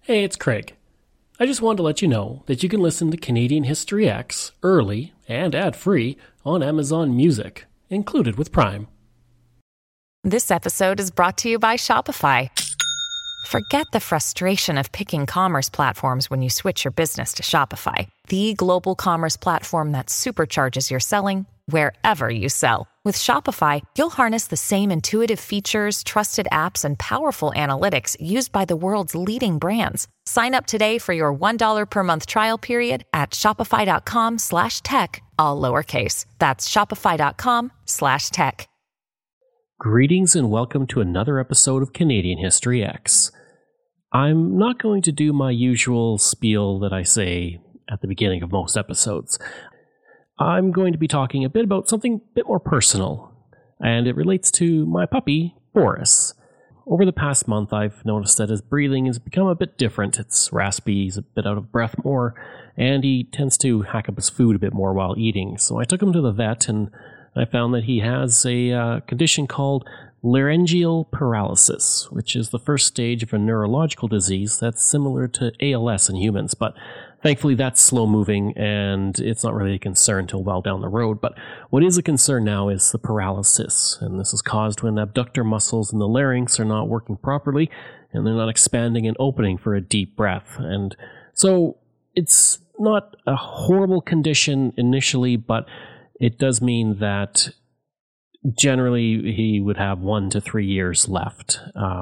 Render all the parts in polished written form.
Hey, it's Craig. I just wanted to let you know that you can listen to Canadian History X early and ad-free on Amazon Music, included with Prime. This episode is brought to you by Shopify. Forget the frustration of picking commerce platforms when you switch your business to Shopify, the global commerce platform that supercharges your selling wherever you sell. With Shopify, you'll harness the same intuitive features, trusted apps, and powerful analytics used by the world's leading brands. Sign up today for your $1 per month trial period at shopify.com/tech, all lowercase. That's shopify.com/tech. Greetings and welcome to another episode of Canadian History X. I'm not going to do my usual spiel that I say at the beginning of most episodes. I'm going to be talking a bit about something a bit more personal, and it relates to my puppy, Boris. Over the past month, I've noticed that his breathing has become a bit different. It's raspy, he's a bit out of breath more, and he tends to hack up his food a bit more while eating. So I took him to the vet, and I found that he has a condition called laryngeal paralysis, which is the first stage of a neurological disease that's similar to ALS in humans, but thankfully that's slow-moving and it's not really a concern until well down the road. But what is a concern now is the paralysis, and this is caused when abductor muscles in the larynx are not working properly and they're not expanding and opening for a deep breath. And so it's not a horrible condition initially, but it does mean that generally he would have 1 to 3 years left,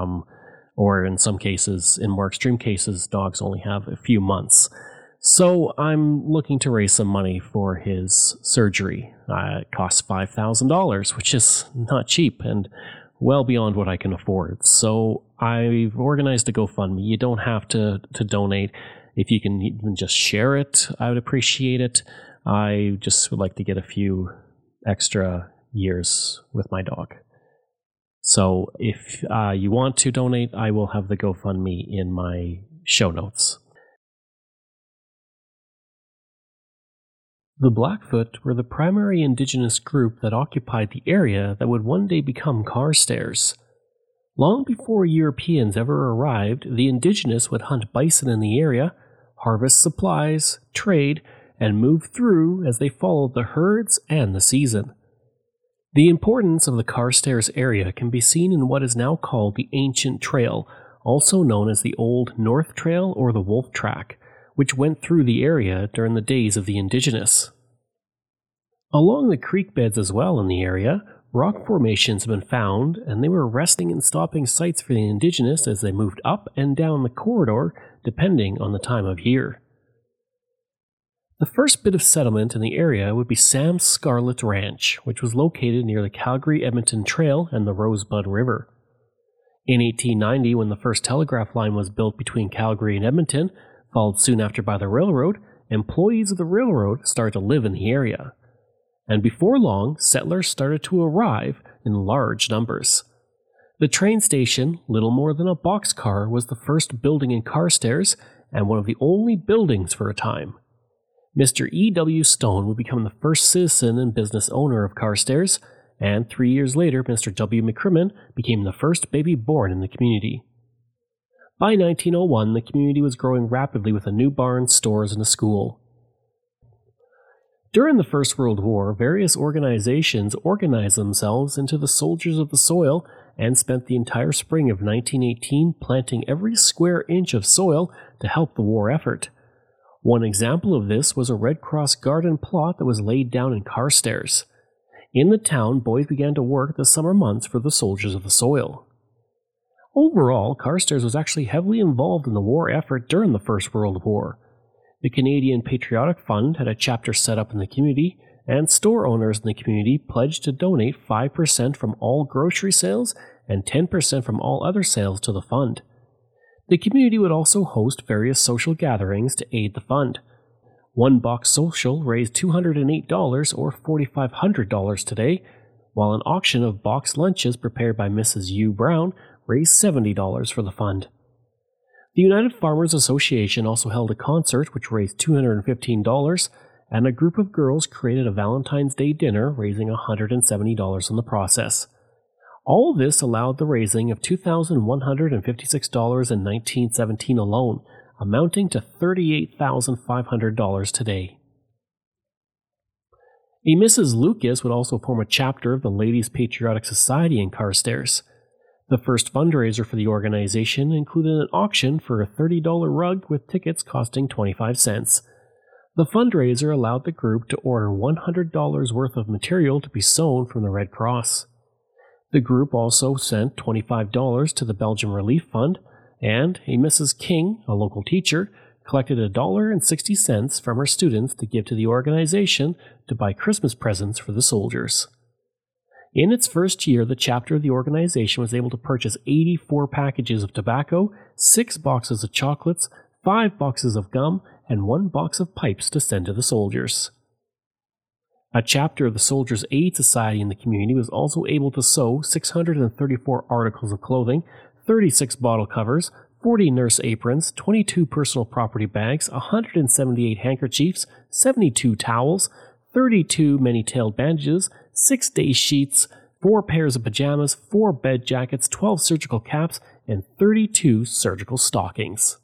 or in some cases, in more extreme cases, dogs only have a few months. So I'm looking to raise some money for his surgery. It costs $5,000, which is not cheap and well beyond what I can afford. So I've organized a GoFundMe. You don't have to donate. If you can even just share it, I would appreciate it. I just would like to get a few extra years with my dog. So if you want to donate, I will have the GoFundMe in my show notes. The Blackfoot were the primary indigenous group that occupied the area that would one day become Carstairs. Long before Europeans ever arrived, the indigenous would hunt bison in the area, harvest supplies, trade, and move through as they followed the herds and the season. The importance of the Carstairs area can be seen in what is now called the Ancient Trail, also known as the Old North Trail or the Wolf Track, which went through the area during the days of the indigenous. Along the creek beds as well in the area, rock formations have been found, and they were resting and stopping sites for the indigenous as they moved up and down the corridor, depending on the time of year. The first bit of settlement in the area would be Sam's Scarlet Ranch, which was located near the Calgary-Edmonton Trail and the Rosebud River. In 1890, when the first telegraph line was built between Calgary and Edmonton, followed soon after by the railroad, employees of the railroad started to live in the area. And before long, settlers started to arrive in large numbers. The train station, little more than a boxcar, was the first building in Carstairs and one of the only buildings for a time. Mr. E.W. Stone would become the first citizen and business owner of Carstairs, and 3 years later, Mr. W. McCrimmon became the first baby born in the community. By 1901, the community was growing rapidly with a new barn, stores, and a school. During the First World War, various organizations organized themselves into the Soldiers of the Soil and spent the entire spring of 1918 planting every square inch of soil to help the war effort. One example of this was a Red Cross garden plot that was laid down in Carstairs. In the town, boys began to work the summer months for the Soldiers of the Soil. Overall, Carstairs was actually heavily involved in the war effort during the First World War. The Canadian Patriotic Fund had a chapter set up in the community, and store owners in the community pledged to donate 5% from all grocery sales and 10% from all other sales to the fund. The community would also host various social gatherings to aid the fund. One box social raised $208 or $4,500 today, while an auction of boxed lunches prepared by Mrs. U. Brown raised $70 for the fund. The United Farmers Association also held a concert which raised $215, and a group of girls created a Valentine's Day dinner raising $170 in the process. All of this allowed the raising of $2,156 in 1917 alone, amounting to $38,500 today. A Mrs. Lucas would also form a chapter of the Ladies' Patriotic Society in Carstairs. The first fundraiser for the organization included an auction for a $30 rug with tickets costing 25 cents. The fundraiser allowed the group to order $100 worth of material to be sewn from the Red Cross. The group also sent $25 to the Belgian Relief Fund, and a Mrs. King, a local teacher, collected $1.60 from her students to give to the organization to buy Christmas presents for the soldiers. In its first year, the chapter of the organization was able to purchase 84 packages of tobacco, 6 boxes of chocolates, 5 boxes of gum, and 1 box of pipes to send to the soldiers. A chapter of the Soldiers' Aid Society in the community was also able to sew 634 articles of clothing, 36 bottle covers, 40 nurse aprons, 22 personal property bags, 178 handkerchiefs, 72 towels, 32 many-tailed bandages, 6 day sheets, 4 pairs of pajamas, 4 bed jackets, 12 surgical caps, and 32 surgical stockings.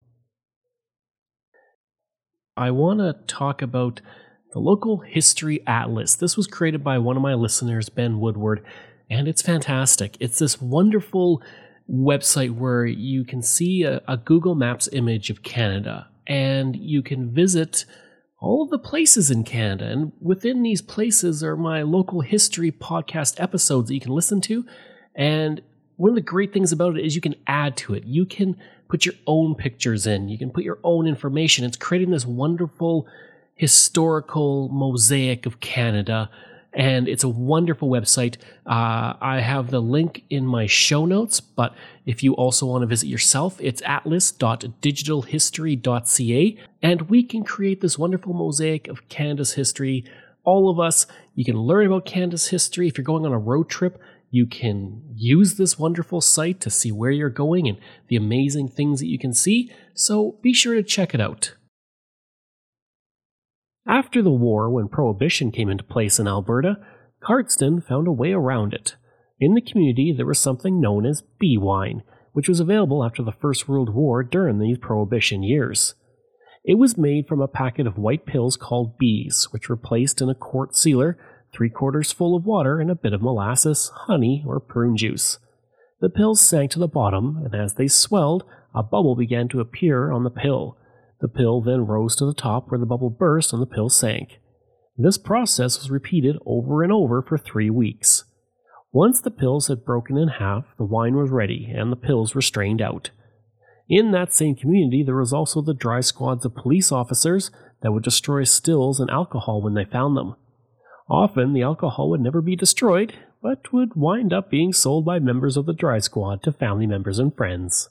I want to talk about the Local History Atlas. This was created by one of my listeners, Ben Woodward, and it's fantastic. It's this wonderful website where you can see a Google Maps image of Canada, and you can visit all of the places in Canada. And within these places are my local history podcast episodes that you can listen to. And one of the great things about it is you can add to it. You can put your own pictures in. You can put your own information. It's creating this wonderful historical mosaic of Canada, and it's a wonderful website. I have the link in my show notes, but if you also want to visit yourself, it's atlas.digitalhistory.ca, and we can create this wonderful mosaic of Canada's history. All of us, you can learn about Canada's history. If you're going on a road trip, you can use this wonderful site to see where you're going and the amazing things that you can see, so be sure to check it out. After the war, when Prohibition came into place in Alberta, Cardston found a way around it. In the community, there was something known as bee wine, which was available after the First World War during these Prohibition years. It was made from a packet of white pills called bees, which were placed in a quart sealer, 3/4 full of water and a bit of molasses, honey, or prune juice. The pills sank to the bottom, and as they swelled, a bubble began to appear on the pill. The pill then rose to the top where the bubble burst and the pill sank. This process was repeated over and over for 3 weeks. Once the pills had broken in half, the wine was ready and the pills were strained out. In that same community, there was also the dry squads of police officers that would destroy stills and alcohol when they found them. Often, the alcohol would never be destroyed, but would wind up being sold by members of the dry squad to family members and friends.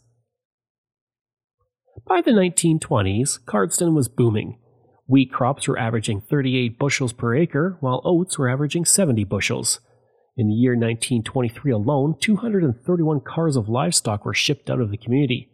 By the 1920s, Cardston was booming. Wheat crops were averaging 38 bushels per acre, while oats were averaging 70 bushels. In the year 1923 alone, 231 cars of livestock were shipped out of the community.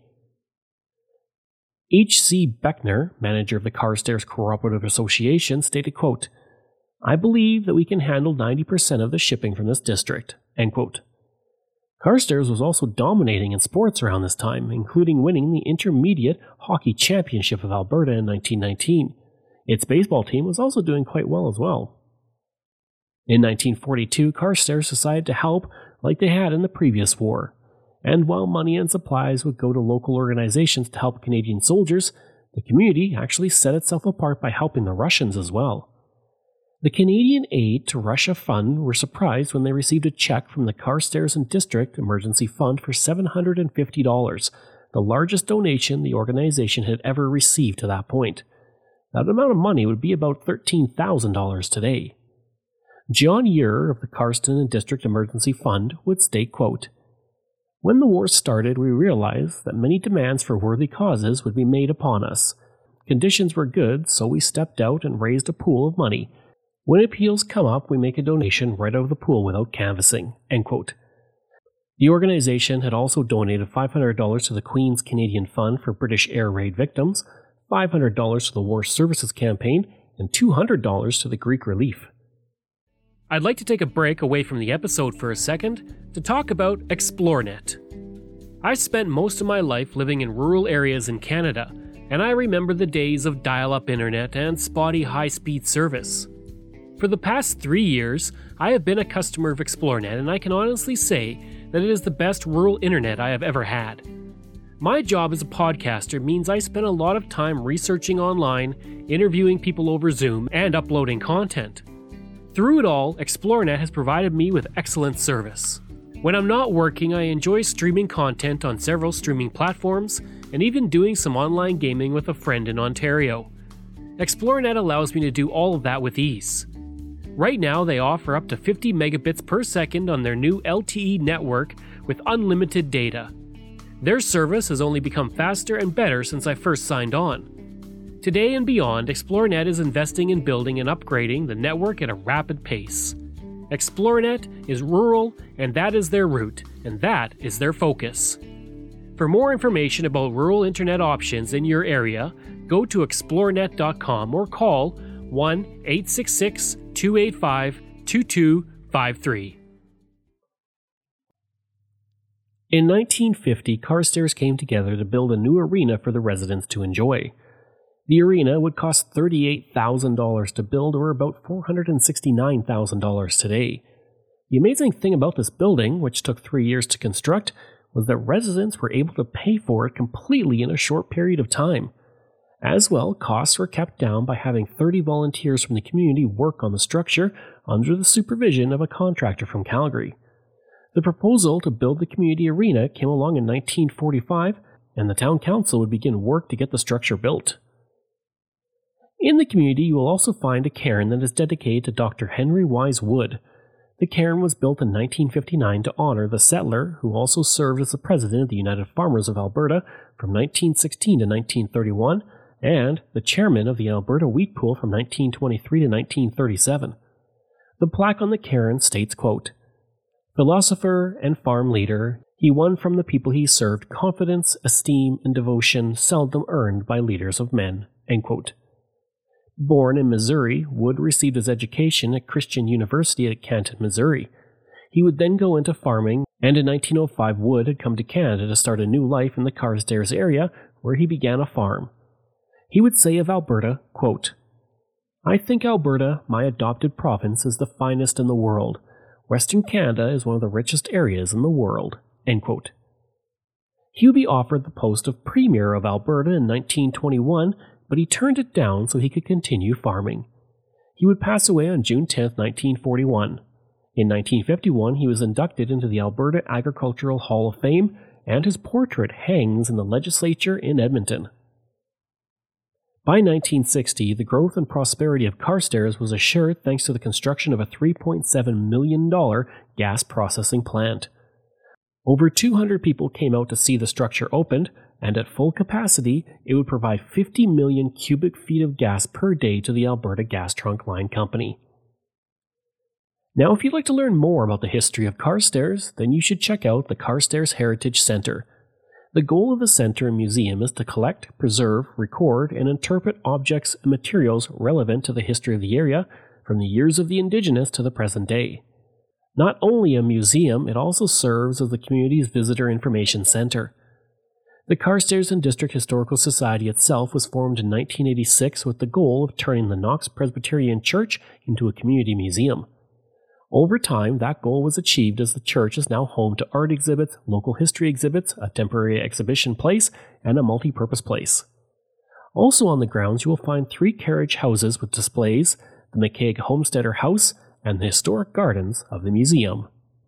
H.C. Beckner, manager of the Carstairs Cooperative Association, stated, quote, "I believe that we can handle 90% of the shipping from this district." End quote. Carstairs was also dominating in sports around this time, including winning the Intermediate Hockey Championship of Alberta in 1919. Its baseball team was also doing quite well as well. In 1942, Carstairs decided to help like they had in the previous war. And while money and supplies would go to local organizations to help Canadian soldiers, the community actually set itself apart by helping the Russians as well. The Canadian Aid to Russia Fund were surprised when they received a check from the Carstairs and District Emergency Fund for $750, the largest donation the organization had ever received to that point. That amount of money would be about $13,000 today. John Ure of the Cardston and District Emergency Fund would state, quote, "When the war started, we realized that many demands for worthy causes would be made upon us. Conditions were good, so we stepped out and raised a pool of money. When appeals come up, we make a donation right out of the pool without canvassing." End quote. The organization had also donated $500 to the Queen's Canadian Fund for British air raid victims, $500 to the War Services Campaign, and $200 to the Greek Relief. I'd like to take a break away from the episode for a second to talk about Xplornet. I spent most of my life living in rural areas in Canada, and I remember the days of dial-up internet and spotty high-speed service. For the past 3 years, I have been a customer of Xplornet, and I can honestly say that it is the best rural internet I have ever had. My job as a podcaster means I spend a lot of time researching online, interviewing people over Zoom, and uploading content. Through it all, Xplornet has provided me with excellent service. When I'm not working, I enjoy streaming content on several streaming platforms, and even doing some online gaming with a friend in Ontario. Xplornet allows me to do all of that with ease. Right now, they offer up to 50 megabits per second on their new LTE network with unlimited data. Their service has only become faster and better since I first signed on. Today and beyond, Xplornet is investing in building and upgrading the network at a rapid pace. Xplornet is rural, and that is their route, and that is their focus. For more information about rural internet options in your area, go to xplornet.com or call 1-866-285-2253. In 1950, Carstairs came together to build a new arena for the residents to enjoy. The arena would cost $38,000 to build, or about $469,000 today. The amazing thing about this building, which took 3 years to construct, was that residents were able to pay for it completely in a short period of time. As well, costs were kept down by having 30 volunteers from the community work on the structure under the supervision of a contractor from Calgary. The proposal to build the community arena came along in 1945, and the town council would begin work to get the structure built. In the community, you will also find a cairn that is dedicated to Dr. Henry Wise Wood. The cairn was built in 1959 to honor the settler who also served as the president of the United Farmers of Alberta from 1916 to 1931, and the chairman of the Alberta Wheat Pool from 1923 to 1937. The plaque on the cairn states, quote, "Philosopher and farm leader, he won from the people he served confidence, esteem, and devotion seldom earned by leaders of men." End quote. Born in Missouri, Wood received his education at Christian University at Canton, Missouri. He would then go into farming, and in 1905 Wood had come to Canada to start a new life in the Carstairs area, where he began a farm. He would say of Alberta, quote, "I think Alberta, my adopted province, is the finest in the world. Western Canada is one of the richest areas in the world." End quote. He would be offered the post of Premier of Alberta in 1921, but he turned it down so he could continue farming. He would pass away on June 10, 1941. In 1951, he was inducted into the Alberta Agricultural Hall of Fame, and his portrait hangs in the legislature in Edmonton. By 1960, the growth and prosperity of Carstairs was assured thanks to the construction of a $3.7 million gas processing plant. Over 200 people came out to see the structure opened, and at full capacity, it would provide 50 million cubic feet of gas per day to the Alberta Gas Trunk Line Company. Now, if you'd like to learn more about the history of Carstairs, then you should check out the Carstairs Heritage Centre. The goal of the centre and museum is to collect, preserve, record, and interpret objects and materials relevant to the history of the area from the years of the Indigenous to the present day. Not only a museum, it also serves as the community's visitor information centre. The Carstairs and District Historical Society itself was formed in 1986 with the goal of turning the Knox Presbyterian Church into a community museum. Over time, that goal was achieved as the church is now home to art exhibits, local history exhibits, a temporary exhibition place, and a multi-purpose place. Also on the grounds, you will find 3 carriage houses with displays, the McCaig Homesteader House, and the historic gardens of the museum.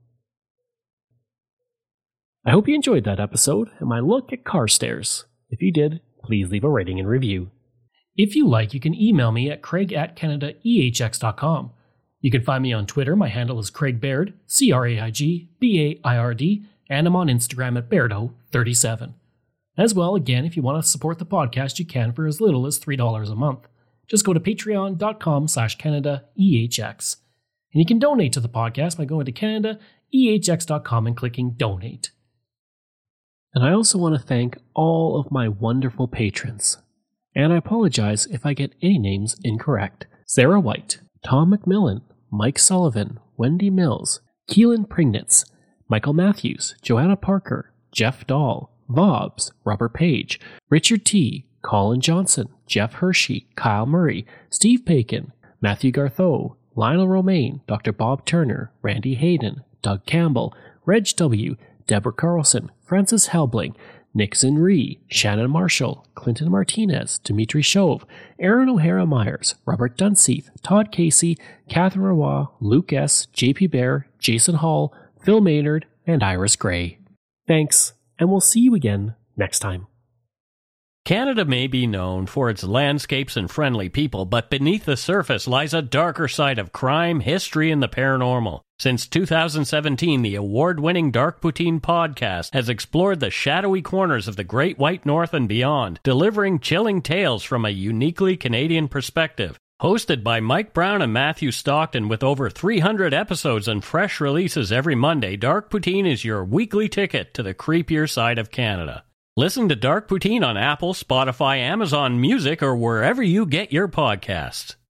I hope you enjoyed that episode and my look at Carstairs. If you did, please leave a rating and review. If you like, you can email me at craig@canadaehx.com. You can find me on Twitter. My handle is Craig Baird, CraigBaird, and I'm on Instagram at Bairdo37. As well, again, if you want to support the podcast, you can for as little as $3 a month. Just go to patreon.com/CanadaEHX. And you can donate to the podcast by going to CanadaEHX.com and clicking Donate. And I also want to thank all of my wonderful patrons. And I apologize if I get any names incorrect. Sarah White, Tom McMillan, Mike Sullivan, Wendy Mills, Keelan Prignitz, Michael Matthews, Joanna Parker, Jeff Dahl, Vobs, Robert Page, Richard T., Colin Johnson, Jeff Hershey, Kyle Murray, Steve Paikin, Matthew Gartho, Lionel Romaine, Dr. Bob Turner, Randy Hayden, Doug Campbell, Reg W., Deborah Carlson, Francis Helbling, Nixon Ree, Shannon Marshall, Clinton Martinez, Dimitri Chauve, Aaron O'Hara Myers, Robert Dunseith, Todd Casey, Catherine Roy, Luke S., JP Bear, Jason Hall, Phil Maynard, and Iris Gray. Thanks, and we'll see you again next time. Canada may be known for its landscapes and friendly people, but beneath the surface lies a darker side of crime, history, and the paranormal. Since 2017, the award-winning Dark Poutine podcast has explored the shadowy corners of the Great White North and beyond, delivering chilling tales from a uniquely Canadian perspective. Hosted by Mike Brown and Matthew Stockton with over 300 episodes and fresh releases every Monday, Dark Poutine is your weekly ticket to the creepier side of Canada. Listen to Dark Poutine on Apple, Spotify, Amazon Music, or wherever you get your podcasts.